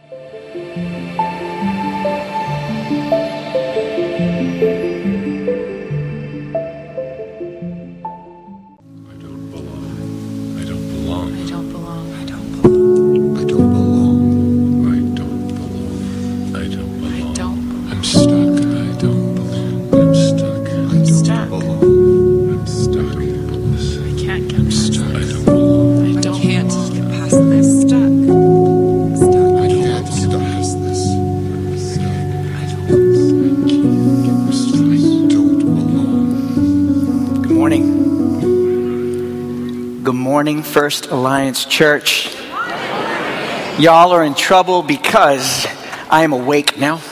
First Alliance Church. Y'all are in trouble because I am awake now.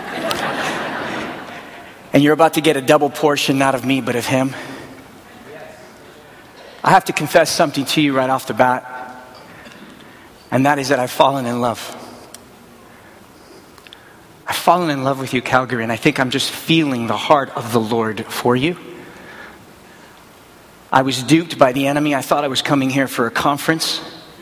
And you're about to get a double portion, not of me, but of him. I have to confess something to you right off the bat. And that is that I've fallen in love. I've fallen in love with you, Calgary, and I think I'm just feeling the heart of the Lord for you. I was duped by the enemy. I thought I was coming here for a conference.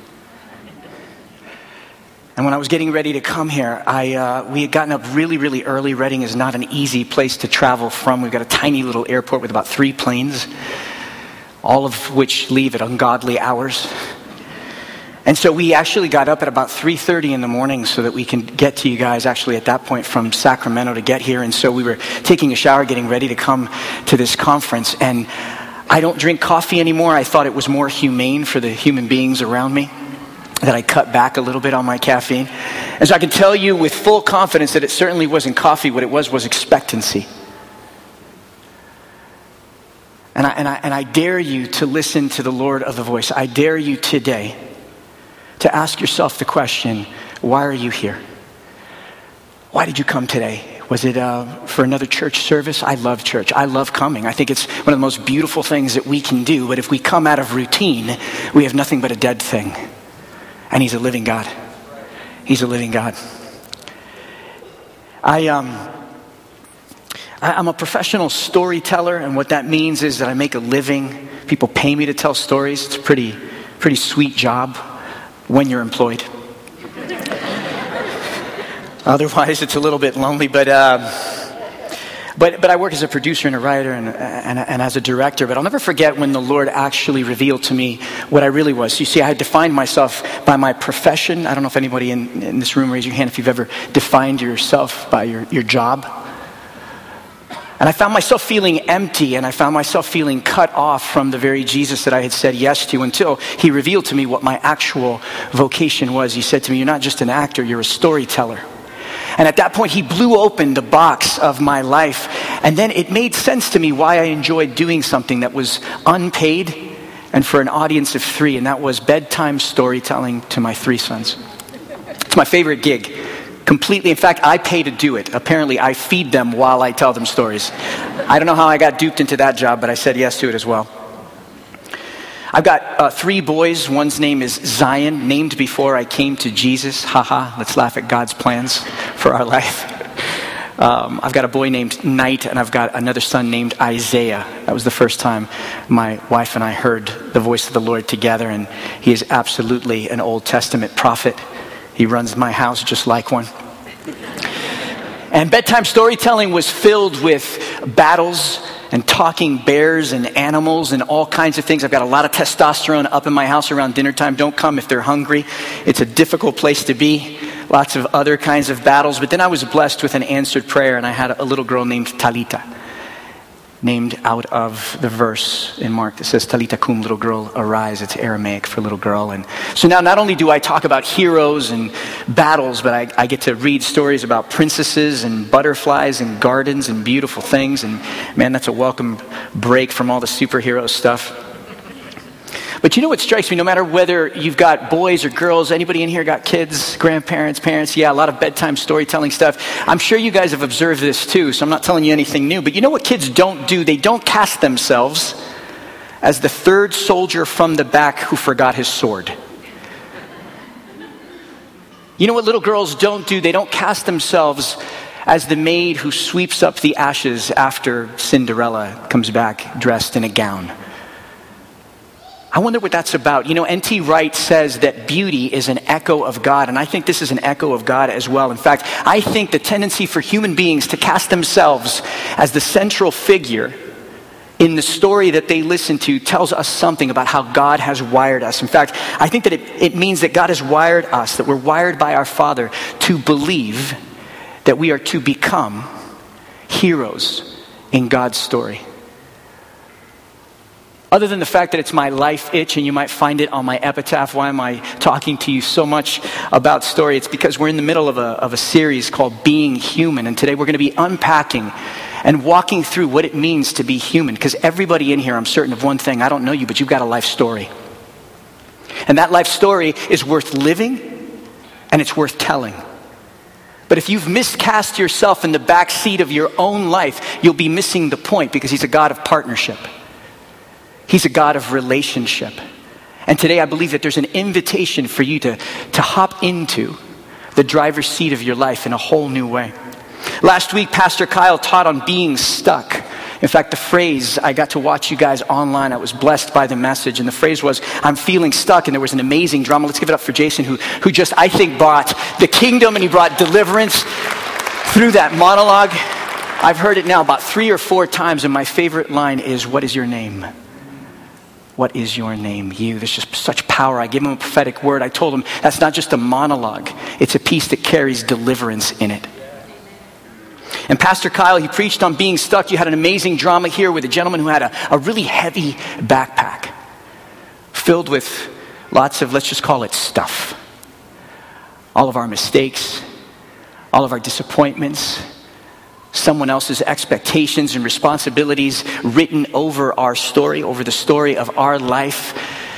And when I was getting ready to come here, we had gotten up really, really early. Reading is not an easy place to travel from. We've got a tiny little airport with about 3 planes, all of which leave at ungodly hours. And so we actually got up at about 3:30 in the morning so that we can get to you guys actually at that point from Sacramento to get here. And so we were taking a shower, getting ready to come to this conference. And I don't drink coffee anymore. I thought it was more humane for the human beings around me that I cut back a little bit on my caffeine. And so I can tell you with full confidence that it certainly wasn't coffee. What it was expectancy. And I dare you to listen to the Lord of the voice. I dare you today to ask yourself the question, why are you here? Why did you come today? Was it for another church service? I love church. I love coming. I think it's one of the most beautiful things that we can do. But if we come out of routine, we have nothing but a dead thing. And he's a living God. He's a living God. I'm a professional storyteller, and what that means is that I make a living. People pay me to tell stories. It's a pretty sweet job when you're employed. Otherwise, it's a little bit lonely, but I work as a producer and a writer and as a director. But I'll never forget when the Lord actually revealed to me what I really was. You see, I had defined myself by my profession. I don't know if anybody in this room, raise your hand if you've ever defined yourself by your job. And I found myself feeling empty, and I found myself feeling cut off from the very Jesus that I had said yes to until he revealed to me what my actual vocation was. He said to me, you're not just an actor, you're a storyteller. And at that point, he blew open the box of my life. And then it made sense to me why I enjoyed doing something that was unpaid and for an audience of 3. And that was bedtime storytelling to my 3 sons. It's my favorite gig. Completely. In fact, I pay to do it. Apparently, I feed them while I tell them stories. I don't know how I got duped into that job, but I said yes to it as well. I've got 3 boys. One's name is Zion, named before I came to Jesus. Haha, let's laugh at God's plans for our life. I've got a boy named Knight, and I've got another son named Isaiah. That was the first time my wife and I heard the voice of the Lord together, and he is absolutely an Old Testament prophet. He runs my house just like one. And bedtime storytelling was filled with battles and talking bears and animals and all kinds of things. I've got a lot of testosterone up in my house around dinner time. Don't come if they're hungry. It's a difficult place to be. Lots of other kinds of battles. But then I was blessed with an answered prayer, and I had a little girl named Talita, named out of the verse in Mark that says, Talita cum, little girl, arise. It's Aramaic for little girl. And so now not only do I talk about heroes and battles, but I get to read stories about princesses and butterflies and gardens and beautiful things. And man, that's a welcome break from all the superhero stuff. But you know what strikes me, no matter whether you've got boys or girls, anybody in here got kids, grandparents, parents, yeah, a lot of bedtime storytelling stuff. I'm sure you guys have observed this too, so I'm not telling you anything new. But you know what kids don't do? They don't cast themselves as the third soldier from the back who forgot his sword. You know what little girls don't do? They don't cast themselves as the maid who sweeps up the ashes after Cinderella comes back dressed in a gown. I wonder what that's about. You know, N.T. Wright says that beauty is an echo of God, and I think this is an echo of God as well. In fact, I think the tendency for human beings to cast themselves as the central figure in the story that they listen to tells us something about how God has wired us. In fact, I think that it means that God has wired us, that we're wired by our Father to believe that we are to become heroes in God's story. Other than the fact that it's my life itch, and you might find it on my epitaph, why am I talking to you so much about story? It's because we're in the middle of a series called Being Human, and today we're going to be unpacking and walking through what it means to be human. Because everybody in here, I'm certain of one thing, I don't know you, but you've got a life story. And that life story is worth living, and it's worth telling. But if you've miscast yourself in the back seat of your own life, you'll be missing the point, because he's a God of partnership. He's a God of relationship. And today I believe that there's an invitation for you to hop into the driver's seat of your life in a whole new way. Last week, Pastor Kyle taught on being stuck. In fact, the phrase, I got to watch you guys online. I was blessed by the message. And the phrase was, I'm feeling stuck. And there was an amazing drama. Let's give it up for Jason, who just, I think, brought the kingdom and he brought deliverance through that monologue. I've heard it now about 3 or 4 times. And my favorite line is, what is your name? What is your name? You. There's just such power. I gave him a prophetic word. I told him that's not just a monologue. It's a piece that carries deliverance in it. And Pastor Kyle, he preached on being stuck. You had an amazing drama here with a gentleman who had a really heavy backpack filled with lots of, let's just call it stuff. All of our mistakes, all of our disappointments, someone else's expectations and responsibilities written over our story, over the story of our life.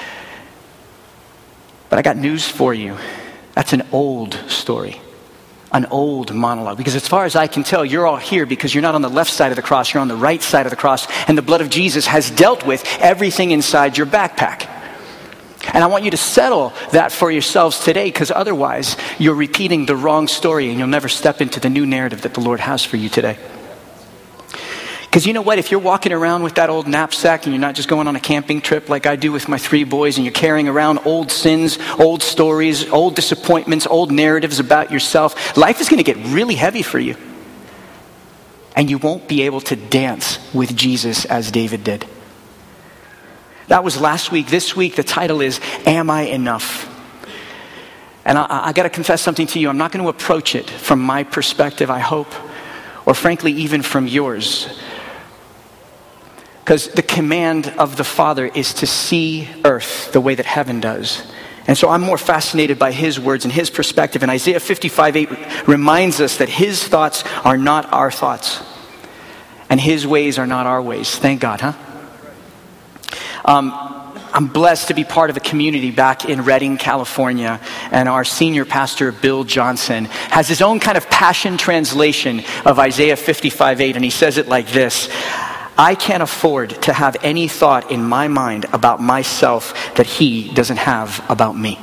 But I got news for you. That's an old story, an old monologue. Because as far as I can tell, you're all here because you're not on the left side of the cross, you're on the right side of the cross, and the blood of Jesus has dealt with everything inside your backpack. And I want you to settle that for yourselves today, because otherwise you're repeating the wrong story and you'll never step into the new narrative that the Lord has for you today. Because you know what? If you're walking around with that old knapsack and you're not just going on a camping trip like I do with my 3 boys, and you're carrying around old sins, old stories, old disappointments, old narratives about yourself, life is going to get really heavy for you. And you won't be able to dance with Jesus as David did. That was last week. This week, the title is, Am I Enough? And I got to confess something to you. I'm not going to approach it from my perspective, I hope, or frankly, even from yours. Because the command of the Father is to see earth the way that heaven does. And so I'm more fascinated by his words and his perspective. And Isaiah 55:8 reminds us that his thoughts are not our thoughts. And his ways are not our ways. Thank God, huh? I'm blessed to be part of a community back in Redding, California, and our senior pastor, Bill Johnson, has his own kind of passion translation of Isaiah 55:8, and he says it like this: I can't afford to have any thought in my mind about myself that he doesn't have about me.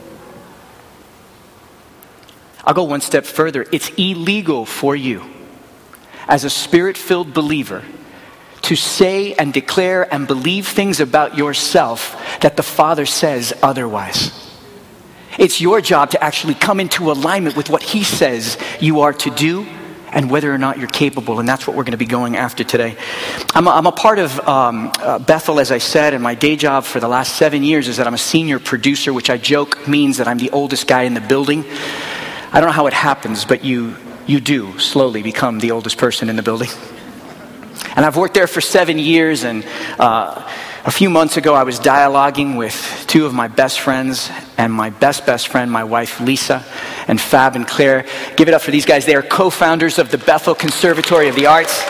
I'll go one step further. It's illegal for you, as a spirit-filled believer, to say and declare and believe things about yourself that the Father says otherwise. It's your job to actually come into alignment with what he says you are to do and whether or not you're capable. And that's what we're going to be going after today. I'm a part of Bethel, as I said, and my day job for the last 7 years is that I'm a senior producer, which I joke means that I'm the oldest guy in the building. I don't know how it happens, but you do slowly become the oldest person in the building. And I've worked there for 7 years, and a few months ago I was dialoguing with 2 of my best friends and my best friend, my wife Lisa, and Fab and Claire. Give it up for these guys. They are co-founders of the Bethel Conservatory of the Arts.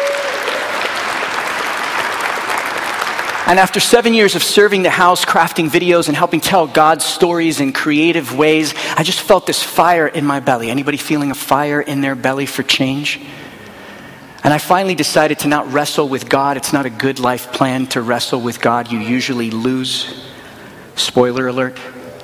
And after 7 years of serving the house, crafting videos, and helping tell God's stories in creative ways, I just felt this fire in my belly. Anybody feeling a fire in their belly for change? And I finally decided to not wrestle with God. It's not a good life plan to wrestle with God. You usually lose. Spoiler alert.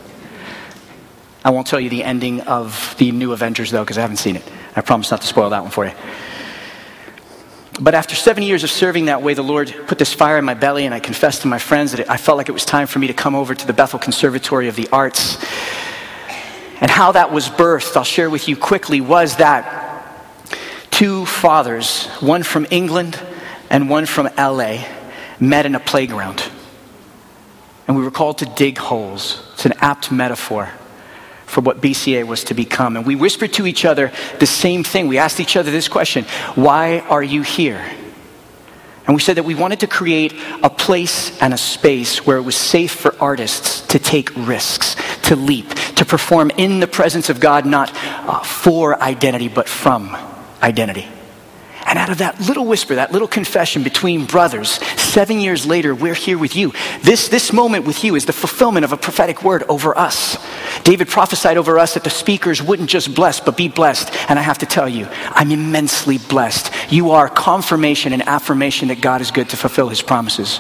I won't tell you the ending of the new Avengers, though, because I haven't seen it. I promise not to spoil that one for you. But after 7 years of serving that way, the Lord put this fire in my belly, and I confessed to my friends that I felt like it was time for me to come over to the Bethel Conservatory of the Arts. And how that was birthed, I'll share with you quickly, was that two fathers, one from England and one from LA, met in a playground. And we were called to dig holes. It's an apt metaphor for what BCA was to become. And we whispered to each other the same thing. We asked each other this question: why are you here? And we said that we wanted to create a place and a space where it was safe for artists to take risks, to leap, to perform in the presence of God, not for identity, but from identity. And out of that little whisper, that little confession between brothers, 7 years later, we're here with you. This moment with you is the fulfillment of a prophetic word over us. David prophesied over us that the speakers wouldn't just bless, but be blessed. And I have to tell you, I'm immensely blessed. You are confirmation and affirmation that God is good to fulfill his promises.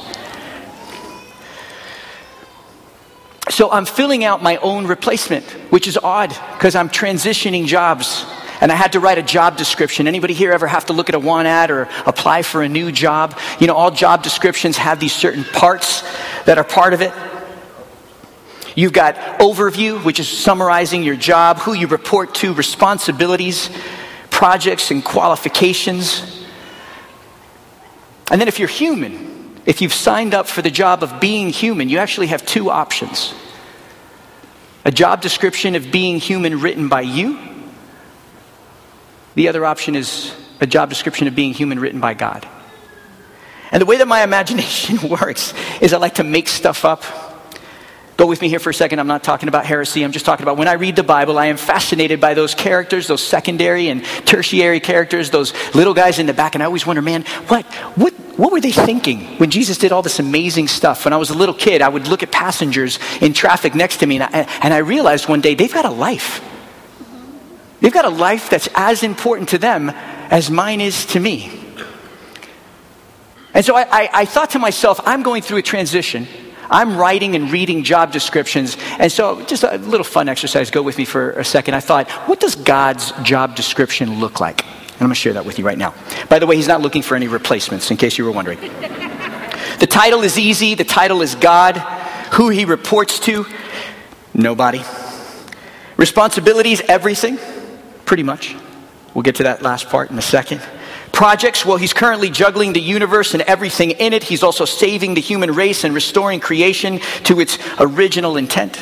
So I'm filling out my own replacement, which is odd because I'm transitioning jobs. And I had to write a job description. Anybody here ever have to look at a want ad or apply for a new job? You know, all job descriptions have these certain parts that are part of it. You've got overview, which is summarizing your job, who you report to, responsibilities, projects, and qualifications. And then if you're human, if you've signed up for the job of being human, you actually have two options. A job description of being human written by you. The other option is a job description of being human written by God. And the way that my imagination works is I like to make stuff up. Go with me here for a second. I'm not talking about heresy. I'm just talking about when I read the Bible, I am fascinated by those characters, those secondary and tertiary characters, those little guys in the back. And I always wonder, man, what were they thinking when Jesus did all this amazing stuff? When I was a little kid, I would look at passengers in traffic next to me, and I realized one day they've got a life. They've got a life that's as important to them as mine is to me. And so I thought to myself, I'm going through a transition. I'm writing and reading job descriptions. And so just a little fun exercise. Go with me for a second. I thought, what does God's job description look like? And I'm going to share that with you right now. By the way, he's not looking for any replacements, in case you were wondering. The title is easy. The title is God. Who he reports to? Nobody. Responsibilities, everything. Pretty much. We'll get to that last part in a second. Projects, well, he's currently juggling the universe and everything in it. He's also saving the human race and restoring creation to its original intent.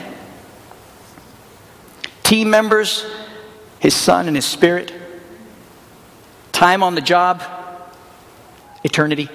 Team members, his son and his spirit. Time on the job, eternity.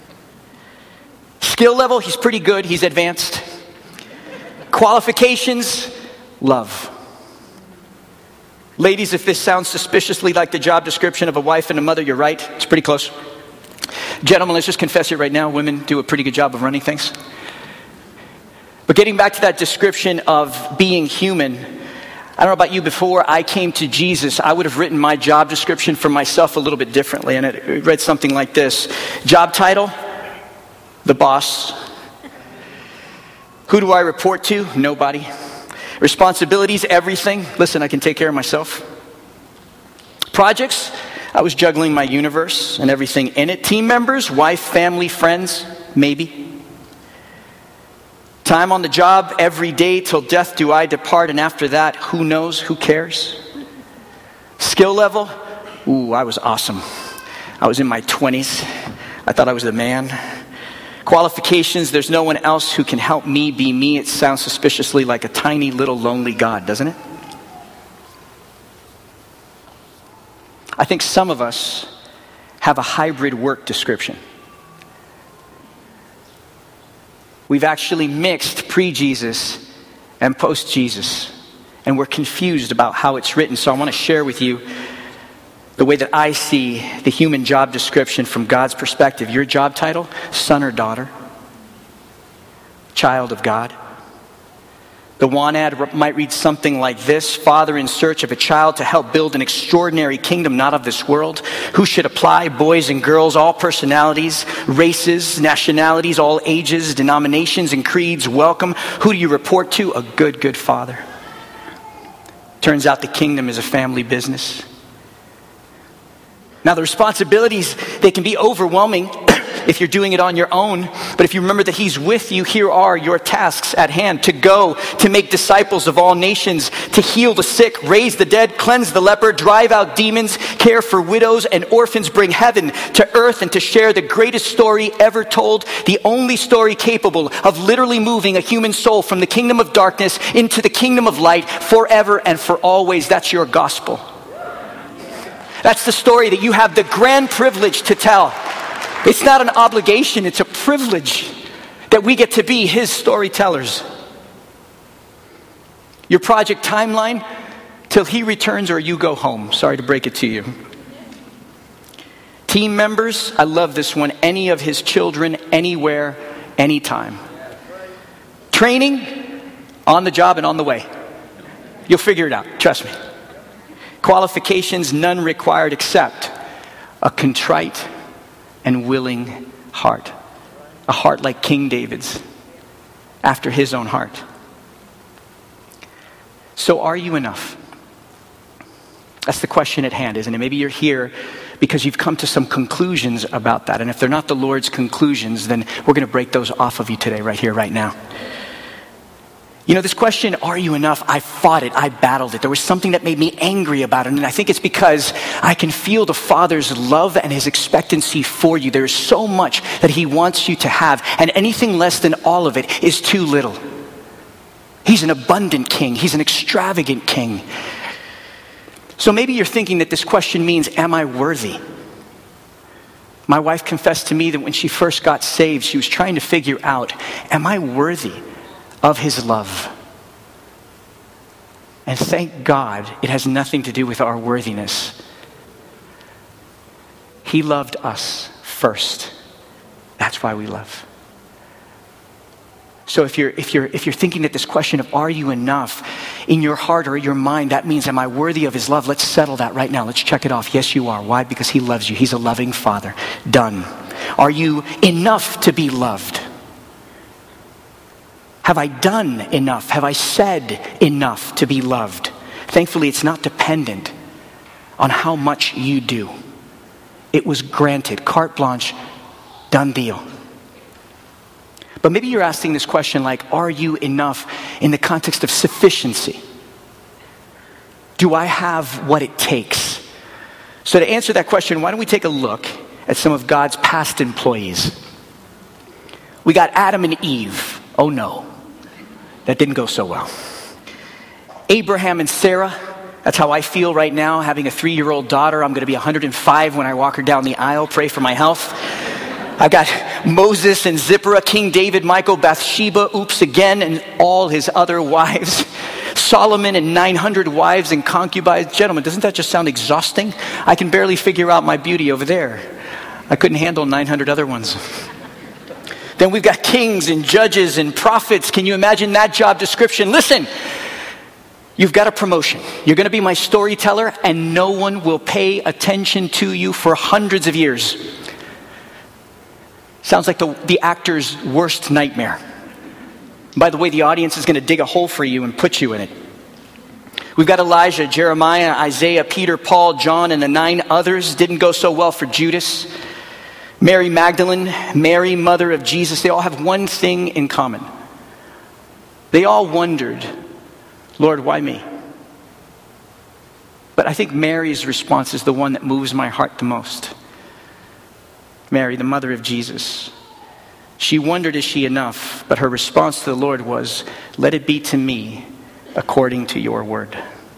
Skill level, he's pretty good. He's advanced. Qualifications, love. Ladies, if this sounds suspiciously like the job description of a wife and a mother, you're right. It's pretty close. Gentlemen, let's just confess it right now. Women do a pretty good job of running things. But getting back to that description of being human, I don't know about you, before I came to Jesus, I would have written my job description for myself a little bit differently. And it read something like this. Job title, the boss. Who do I report to? Nobody. Responsibilities, everything. Listen, I can take care of myself. Projects, I was juggling my universe and everything in it. Team members, wife, family, friends, maybe. Time on the job, every day till death do I depart, and after that, who knows, who cares? Skill level, ooh, I was awesome. I was in my 20s. I thought I was the man. Qualifications, there's no one else who can help me be me. It sounds suspiciously like a tiny little lonely God, doesn't it? I think some of us have a hybrid work description. We've actually mixed pre-Jesus and post-Jesus, and we're confused about how it's written. So I want to share with you the way that I see the human job description from God's perspective. Your job title, son or daughter, child of God. The want ad might read something like this: father in search of a child to help build an extraordinary kingdom not of this world. Who should apply? Boys and girls, all personalities, races, nationalities, all ages, denominations, and creeds, welcome. Who do you report to? A good father. Turns out the kingdom is a family business. Now, the responsibilities, they can be overwhelming if you're doing it on your own. But if you remember that he's with you, here are your tasks at hand: to go, to make disciples of all nations, to heal the sick, raise the dead, cleanse the leper, drive out demons, care for widows and orphans, bring heaven to earth, and to share the greatest story ever told, the only story capable of literally moving a human soul from the kingdom of darkness into the kingdom of light forever and for always. That's your gospel. That's the story that you have the grand privilege to tell. It's not an obligation, it's a privilege that we get to be his storytellers. Your project timeline, till he returns or you go home. Sorry to break it to you. Team members, I love this one. Any of his children, anywhere, anytime. Training, on the job and on the way. You'll figure it out, trust me. Qualifications, none required except a contrite and willing heart. A heart like King David's, after his own heart. So are you enough? That's the question at hand, isn't it? Maybe you're here because you've come to some conclusions about that. And if they're not the Lord's conclusions, then we're going to break those off of you today, right here, right now. You know, this question, are you enough? I fought it. I battled it. There was something that made me angry about it. And I think it's because I can feel the Father's love and his expectancy for you. There's so much that he wants you to have. And anything less than all of it is too little. He's an abundant king. He's an extravagant king. So maybe you're thinking that this question means, am I worthy? My wife confessed to me that when she first got saved, she was trying to figure out, am I worthy of his love? And thank God it has nothing to do with our worthiness. He loved us first. That's why we love. So if you're thinking that this question of are you enough in your heart or your mind, that means am I worthy of his love? Let's settle that right now. Let's check it off. Yes, you are. Why? Because he loves you. He's a loving Father. Done. Are you enough to be loved? Have I done enough? Have I said enough to be loved? Thankfully, it's not dependent on how much you do. It was granted, carte blanche, done deal. But maybe you're asking this question like, are you enough in the context of sufficiency? Do I have what it takes? So to answer that question, why don't we take a look at some of God's past employees? We got Adam and Eve. Oh no. That didn't go so well. Abraham and Sarah, that's how I feel right now, having a 3-year-old daughter. I'm going to be 105 when I walk her down the aisle. Pray for my health. I've got Moses and Zipporah, King David, Michal, Bathsheba, oops again, and all his other wives. Solomon and 900 wives and concubines. Gentlemen, doesn't that just sound exhausting? I can barely figure out my beauty over there. I couldn't handle 900 other ones. Then we've got kings and judges and prophets. Can you imagine that job description? Listen, you've got a promotion. You're going to be my storyteller, and no one will pay attention to you for hundreds of years. Sounds like the actor's worst nightmare. By the way, the audience is going to dig a hole for you and put you in it. We've got Elijah, Jeremiah, Isaiah, Peter, Paul, John, and the 9 others. Didn't go so well for Judas. Mary Magdalene, Mary, mother of Jesus, they all have one thing in common. They all wondered, Lord, why me? But I think Mary's response is the one that moves my heart the most. Mary, the mother of Jesus. She wondered, is she enough? But her response to the Lord was, let it be to me according to your word.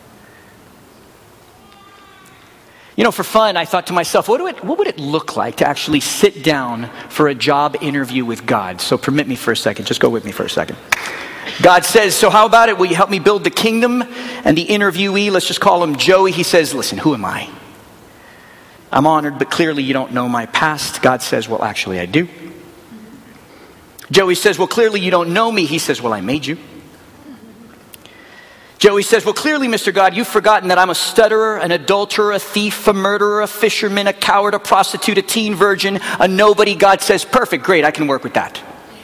You know, for fun, I thought to myself, what would it look like to actually sit down for a job interview with God? So permit me for a second. Just go with me for a second. God says, so how about it? Will you help me build the kingdom? And the interviewee, let's just call him Joey, he says, listen, who am I? I'm honored, but clearly you don't know my past. God says, well, actually I do. Joey says, well, clearly you don't know me. He says, well, I made you. Joey says, well, clearly, Mr. God, you've forgotten that I'm a stutterer, an adulterer, a thief, a murderer, a fisherman, a coward, a prostitute, a teen virgin, a nobody. God says, perfect, great, I can work with that.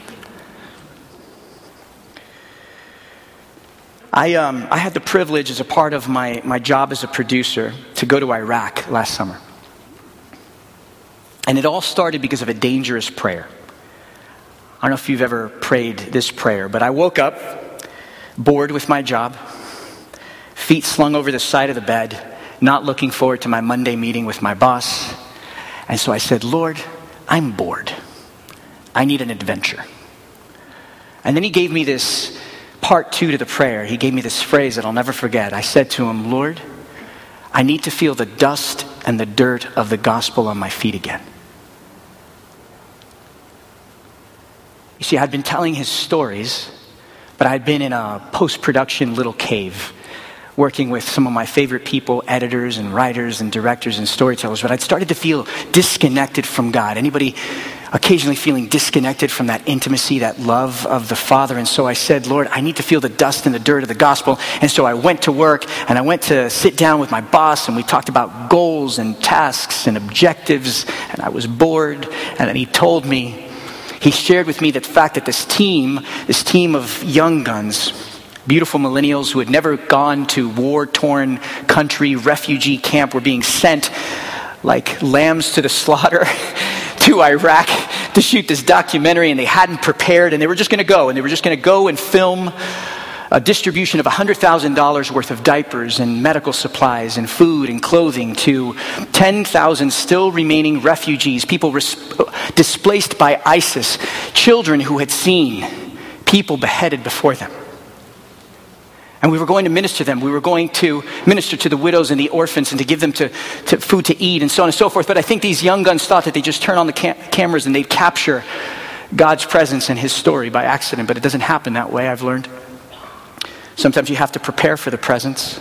I had the privilege as a part of my job as a producer to go to Iraq last summer. And it all started because of a dangerous prayer. I don't know if you've ever prayed this prayer, but I woke up bored with my job, feet slung over the side of the bed, not looking forward to my Monday meeting with my boss. And so I said, Lord, I'm bored. I need an adventure. And then he gave me this part 2 to the prayer. He gave me this phrase that I'll never forget. I said to him, Lord, I need to feel the dust and the dirt of the gospel on my feet again. You see, I'd been telling his stories, but I'd been in a post-production little cave, working with some of my favorite people, editors and writers and directors and storytellers, but I'd started to feel disconnected from God. Anybody occasionally feeling disconnected from that intimacy, that love of the Father? And so I said, Lord, I need to feel the dust and the dirt of the gospel. And so I went to work and I went to sit down with my boss and we talked about goals and tasks and objectives, and I was bored. And then he shared with me the fact that this team of young guns, beautiful millennials who had never gone to war-torn country, refugee camp, were being sent like lambs to the slaughter to Iraq to shoot this documentary, and they hadn't prepared, and they were just going to go, and film a distribution of $100,000 worth of diapers and medical supplies and food and clothing to 10,000 still remaining refugees, people displaced by ISIS, children who had seen people beheaded before them. And we were going to minister to them. We were going to minister to the widows and the orphans and to give them to food to eat and so on and so forth. But I think these young guns thought that they just turn on the cameras and they'd capture God's presence and his story by accident. But it doesn't happen that way, I've learned. Sometimes you have to prepare for the presence.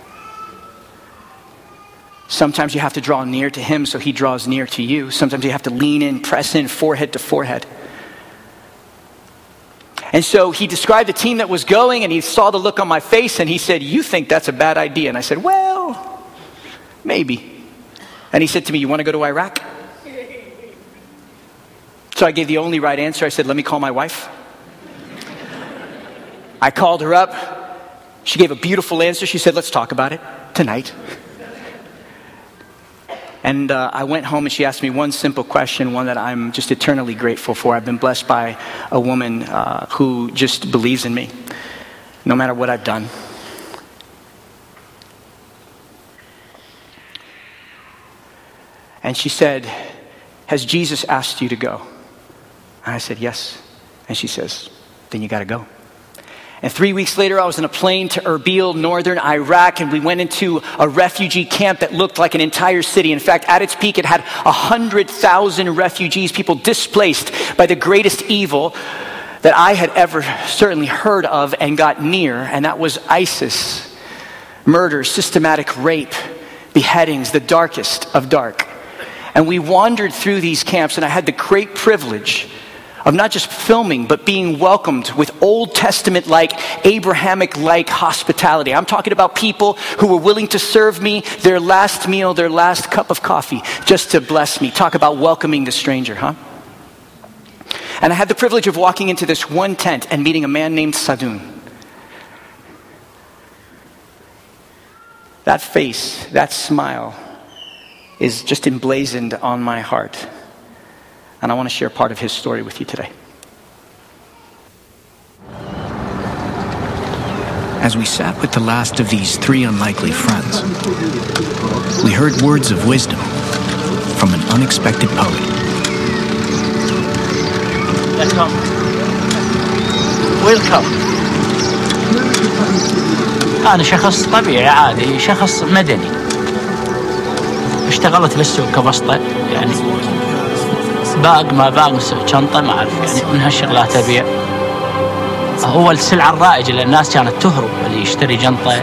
Sometimes you have to draw near to him so he draws near to you. Sometimes you have to lean in, press in, forehead to forehead. And so he described the team that was going, and he saw the look on my face, and he said, you think that's a bad idea? And I said, well, maybe. And he said to me, you want to go to Iraq? So I gave the only right answer. I said, let me call my wife. I called her up. She gave a beautiful answer. She said, let's talk about it tonight. And I went home and she asked me one simple question, one that I'm just eternally grateful for. I've been blessed by a woman who just believes in me, no matter what I've done. And she said, has Jesus asked you to go? And I said, yes. And she says, then you got to go. And 3 weeks later, I was in a plane to Erbil, northern Iraq, and we went into a refugee camp that looked like an entire city. In fact, at its peak, it had 100,000 refugees, people displaced by the greatest evil that I had ever certainly heard of and got near, and that was ISIS. Murder, systematic rape, beheadings, the darkest of dark. And we wandered through these camps, and I had the great privilege of not just filming, but being welcomed with Old Testament-like, Abrahamic-like hospitality. I'm talking about people who were willing to serve me their last meal, their last cup of coffee, just to bless me. Talk about welcoming the stranger, huh? And I had the privilege of walking into this one tent and meeting a man named Sadun. That face, that smile is just emblazoned on my heart. And I want to share part of his story with you today. As we sat with the last of these three unlikely friends, we heard words of wisdom from an unexpected poet. Welcome. أنا شخص طبيعي عادي، شخص مدني. اشتغلت بالسوق كبسطة، يعني باق ما باق شنطة ما أعرف، يعني من هالشغلات أبيع. هو السلعة الرائجة اللي الناس كانت تهرب اللي يشتري جنطة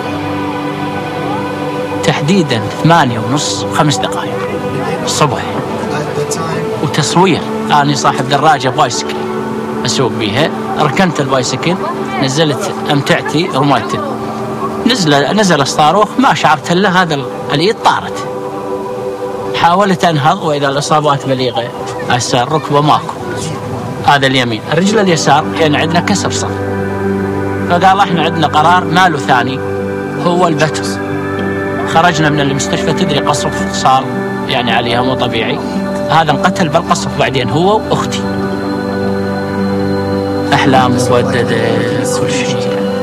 تحديدا 8:30 5 دقائق الصبح، وتصوير. أنا صاحب دراجة بايسكل أسوق بيها، ركنت البايسكل، نزلت أمتعتي، رميته، نزل الصاروخ، ما شعرت إلا هذا اللي طارت. حاولت أنهض وإذا الإصابات بليغة، هسه الركبة ماكو، هذا اليمين، الرجل اليسار كان عندنا كسر صار. فقال احنا عندنا قرار ما له ثاني، هو البتر. خرجنا من المستشفى، تدري قصف صار يعني عليها مو طبيعي، هذا انقتل بالقصف بعدين هو وأختي. أحلام موددة كل شيء.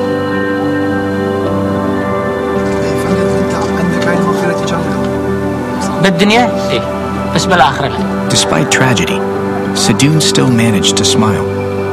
أنت عندك هاي المغفرة تجاهله. بالدنيا إيه بس بالآخرة لا. Despite tragedy, Sadoun still managed to smile.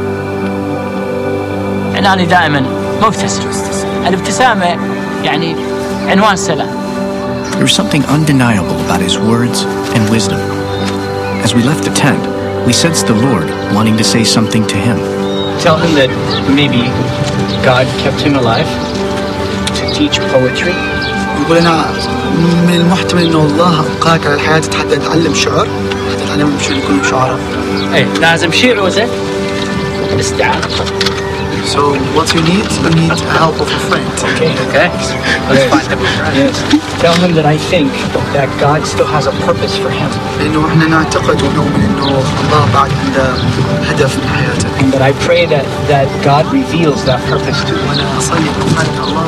أنا دائما مبتسم. الابتسامة يعني عنوان سلام. There was something undeniable about his words and wisdom. As we left the tent, we sensed the Lord wanting to say something to him. Tell him that maybe God kept him alive to teach poetry. يقول أنا من المحتمل إنه الله أبقاك على الحياة حتى تتعلم شعر، حتى تتعلم شو يكون شعراء. إيه لازم شيء عوزة الاستعانة. So what you need help of a friend. Okay. Let's find him. Yes. Tell him that I think that God still has a purpose for him. لأنه إحنا نعتقد ونؤمن إنه الله بعد عنده هدف من حياته. And that I pray that God reveals that purpose to him. وأنا أصلي إن الله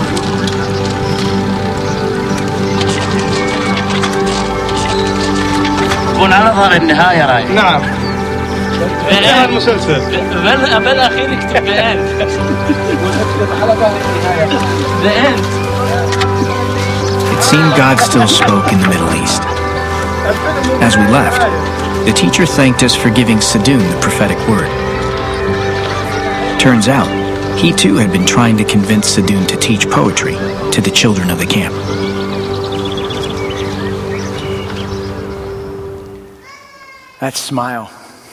تكون على ظهر النهاية راي. نعم. انتهى المسلسل. بالأخير اكتب the end. The end. It seemed God still spoke in the Middle East. As we left, the teacher thanked us for giving Sadoun the prophetic word. Turns out, he too had been trying to convince Sadoun to teach poetry to the children of the camp. That smile,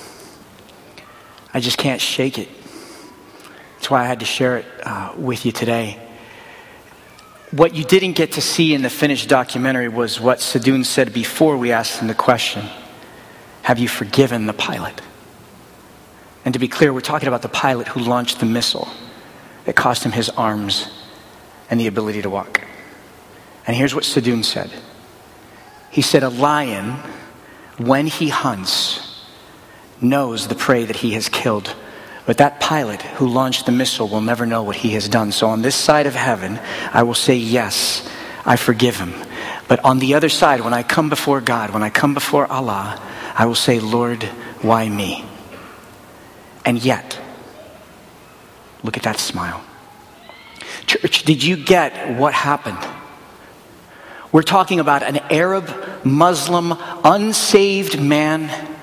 I just can't shake it. That's why I had to share it with you today. What you didn't get to see in the finished documentary was what Sadoun said before we asked him the question, have you forgiven the pilot? And to be clear, we're talking about the pilot who launched the missile that cost him his arms and the ability to walk. And here's what Sadoun said. He said, a lion, when he hunts, knows the prey that he has killed. But that pilot who launched the missile will never know what he has done. So on this side of heaven, I will say, yes, I forgive him. But on the other side, when I come before God, when I come before Allah, I will say, Lord, why me? And yet, look at that smile. Church, did you get what happened? We're talking about an Arab, Muslim, unsaved man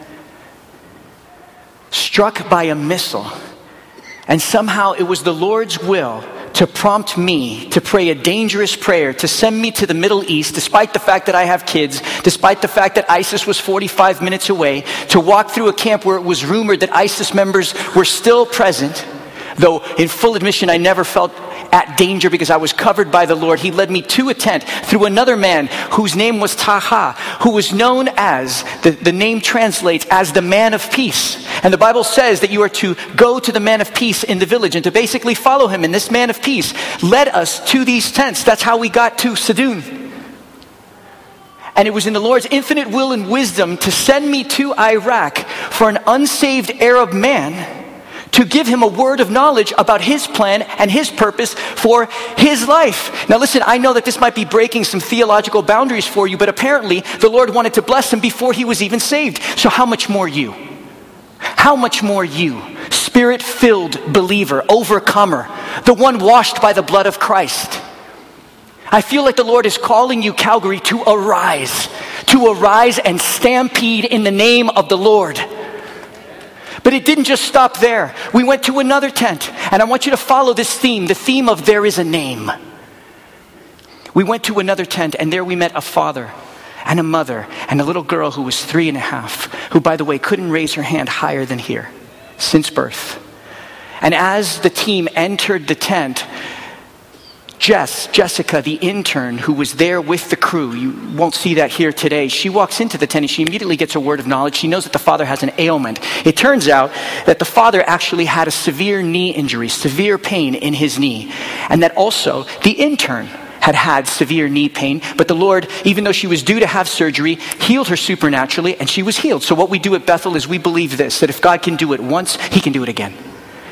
struck by a missile. And somehow it was the Lord's will to prompt me to pray a dangerous prayer, to send me to the Middle East, despite the fact that I have kids, despite the fact that ISIS was 45 minutes away, to walk through a camp where it was rumored that ISIS members were still present. Though in full admission, I never felt at danger because I was covered by the Lord. He led me to a tent through another man whose name was Taha, who was known as, the name translates as the man of peace. And the Bible says that you are to go to the man of peace in the village and to basically follow him. And this man of peace led us to these tents. That's how we got to Sadoun. And it was in the Lord's infinite will and wisdom to send me to Iraq for an unsaved Arab man to give him a word of knowledge about his plan and his purpose for his life. Now listen, I know that this might be breaking some theological boundaries for you, but apparently the Lord wanted to bless him before he was even saved. So how much more you? How much more you, Spirit-filled believer, overcomer, the one washed by the blood of Christ? I feel like the Lord is calling you, Calgary, to arise and stampede in the name of the Lord. But it didn't just stop there. We went to another tent, and I want you to follow this theme, the theme of there is a name. We went to another tent, and there we met a father and a mother and a little girl who was 3.5, who, by the way, couldn't raise her hand higher than here since birth. And as the team entered the tent, Jessica, the intern who was there with the crew, you won't see that here today, she walks into the tent and she immediately gets a word of knowledge. She knows that the father has an ailment. It turns out that the father actually had a severe knee injury, severe pain in his knee. And that also the intern had severe knee pain, but the Lord, even though she was due to have surgery, healed her supernaturally and she was healed. So what we do at Bethel is we believe this, that if God can do it once, he can do it again.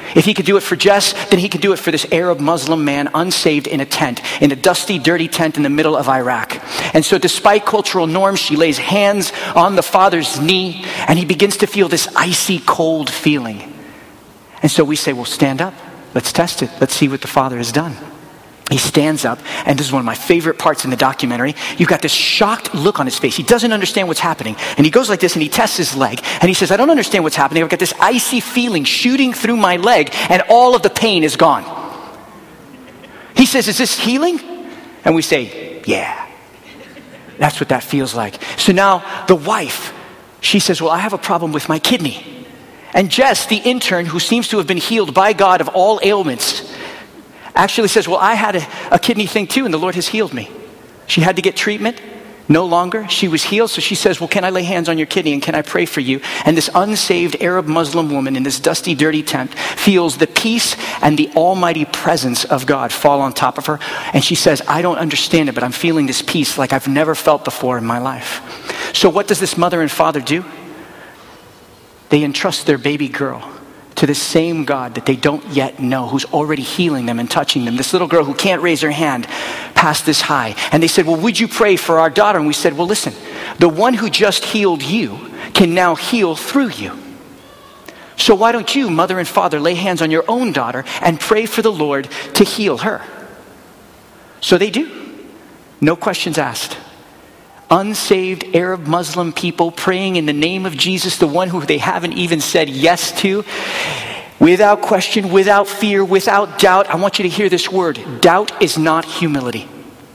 If he could do it for Jess, then he could do it for this Arab Muslim man, unsaved in a tent, in a dusty, dirty tent in the middle of Iraq. And so despite cultural norms, she lays hands on the father's knee, and he begins to feel this icy cold feeling. And so we say, well, stand up. Let's test it. Let's see what the father has done. He stands up, and this is one of my favorite parts in the documentary. You've got this shocked look on his face. He doesn't understand what's happening. And he goes like this, and he tests his leg. And he says, I don't understand what's happening. I've got this icy feeling shooting through my leg, and all of the pain is gone. He says, is this healing? And we say, yeah. That's what that feels like. So now the wife, she says, well, I have a problem with my kidney. And Jess, the intern who seems to have been healed by God of all ailments, actually says, well, I had a kidney thing too, and the Lord has healed me. She had to get treatment. No longer. She was healed. So she says, well, can I lay hands on your kidney and can I pray for you? And this unsaved Arab Muslim woman in this dusty, dirty tent feels the peace and the almighty presence of God fall on top of her. And she says, I don't understand it, but I'm feeling this peace like I've never felt before in my life. So what does this mother and father do? They entrust their baby girl to the same God that they don't yet know, who's already healing them and touching them. This little girl who can't raise her hand passed this high. And they said, well, would you pray for our daughter? And we said, well, listen, the one who just healed you can now heal through you. So why don't you, mother and father, lay hands on your own daughter and pray for the Lord to heal her? So they do. No questions asked. Unsaved Arab Muslim people praying in the name of Jesus, the one who they haven't even said yes to, without question, without fear, without doubt. I want you to hear this word. Doubt is not humility.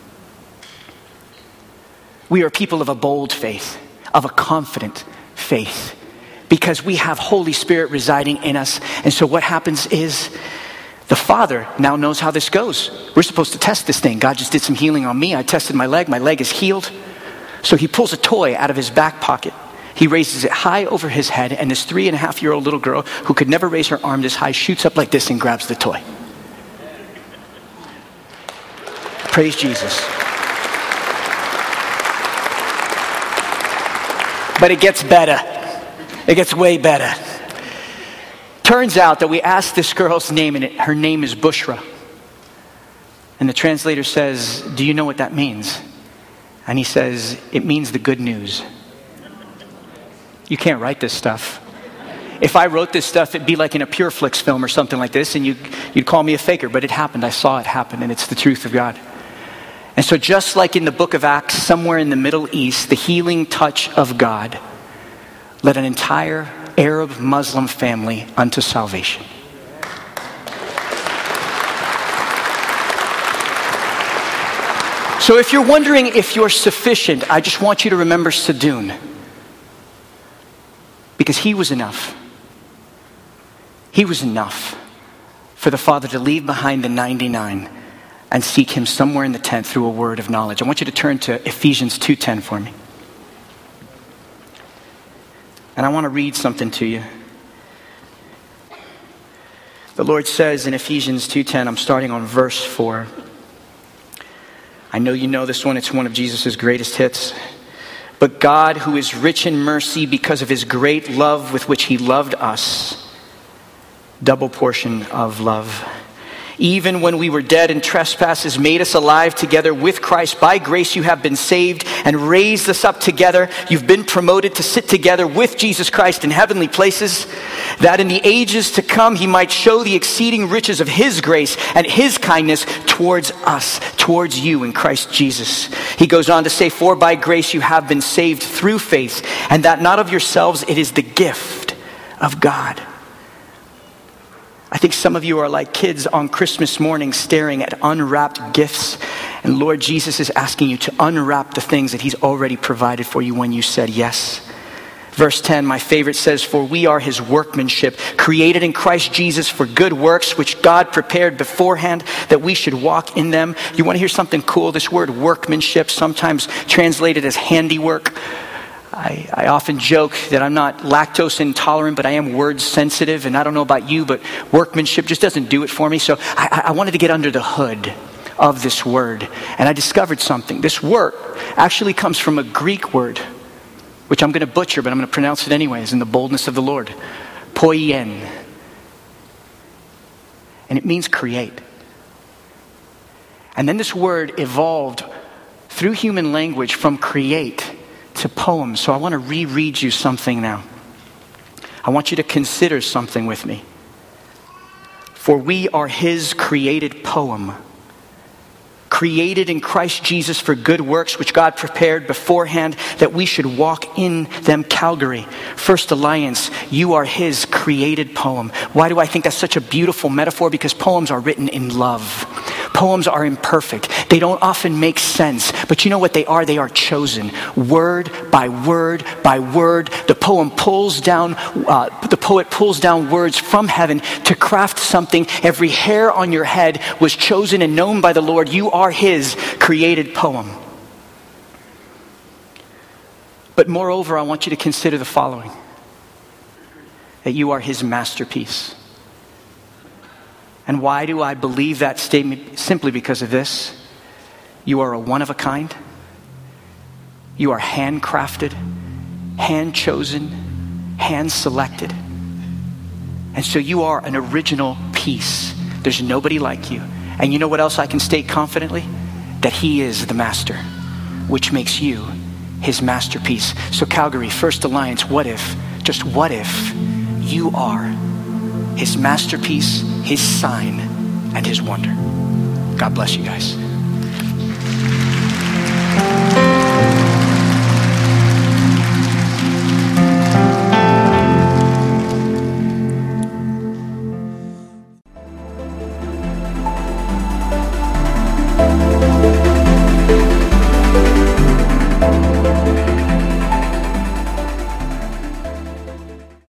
We are people of a bold faith, of a confident faith, because we have Holy Spirit residing in us. And so what happens is the father now knows how this goes. We're supposed to test this thing. God just did some healing on me. I tested my leg is healed. So he pulls a toy out of his back pocket. He raises it high over his head, and this 3.5-year-old little girl who could never raise her arm this high shoots up like this and grabs the toy. Praise Jesus. But it gets better. It gets way better. Turns out that we asked this girl's name, and her name is Bushra. And the translator says, do you know what that means? And he says, it means the good news. You can't write this stuff. If I wrote this stuff, it'd be like in a Pure Flix film or something like this, and you'd call me a faker, but it happened. I saw it happen, and it's the truth of God. And so just like in the book of Acts, somewhere in the Middle East, the healing touch of God led an entire Arab Muslim family unto salvation. So if you're wondering if you're sufficient, I just want you to remember Sidun. Because he was enough. He was enough for the father to leave behind the 99 and seek him somewhere in the tent through a word of knowledge. I want you to turn to Ephesians 2:10 for me. And I want to read something to you. The Lord says in Ephesians 2:10, I'm starting on verse 4. I know you know this one. It's one of Jesus' greatest hits. But God, who is rich in mercy because of his great love with which he loved us, double portion of love, even when we were dead in trespasses, made us alive together with Christ. By grace you have been saved and raised us up together. You've been promoted to sit together with Jesus Christ in heavenly places, that in the ages to come he might show the exceeding riches of his grace and his kindness towards us, towards you in Christ Jesus. He goes on to say, for by grace you have been saved through faith, and that not of yourselves, it is the gift of God. I think some of you are like kids on Christmas morning staring at unwrapped gifts. And Lord Jesus is asking you to unwrap the things that he's already provided for you when you said yes. Verse 10, my favorite, says, for we are his workmanship, created in Christ Jesus for good works, which God prepared beforehand that we should walk in them. You want to hear something cool? This word workmanship, sometimes translated as handiwork. I often joke that I'm not lactose intolerant, but I am word sensitive. And I don't know about you, but workmanship just doesn't do it for me. So I wanted to get under the hood of this word. And I discovered something. This word actually comes from a Greek word, which I'm going to butcher, but I'm going to pronounce it anyways in the boldness of the Lord. Poien. and it means create. And then this word evolved through human language from create to poem. So I want to reread you something now. I want you to consider something with me. For we are his created poem, created in Christ Jesus for good works, which God prepared beforehand that we should walk in them. Calgary, First Alliance, you are his created poem. Why do I think that's such a beautiful metaphor? Because poems are written in love. Poems are imperfect. They don't often make sense. But you know what they are? They are chosen. Word by word by word. The poet pulls down words from heaven to craft something. Every hair on your head was chosen and known by the Lord. You are his created poem. But moreover, I want you to consider the following. That you are his masterpiece. And why do I believe that statement? Simply because of this. You are a one of a kind. You are handcrafted, hand chosen, hand selected. And so you are an original piece. There's nobody like you. And you know what else I can state confidently? That he is the master, which makes you his masterpiece. So Calgary, First Alliance, what if, just what if you are his masterpiece, his sign, and his wonder? God bless you guys.